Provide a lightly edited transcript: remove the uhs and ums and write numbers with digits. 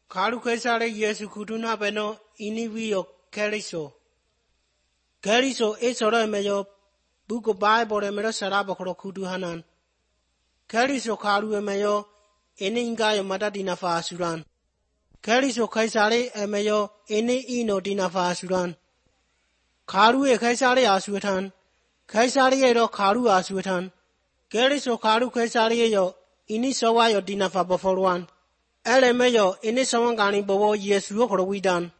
Karu Kaisare Yesu Kutuna Beno Inivio Keriso. Keriso Esora Mayo Book of Bible and Mero Saraba Kudu Hanan. Keriso Karu Mayo Eninga Madadina Fasuran. Keriso Kaisare Emayo Eni Ino Dina Fasuran. Karu e Kaisare Aswitan. Kaisare Edo Karu Aswitan. Keriso Karu Kaisare Yo Inisawa Dina Fabaforuan. Ele Mayo Inisawangani Bowo Yesu Horowidan.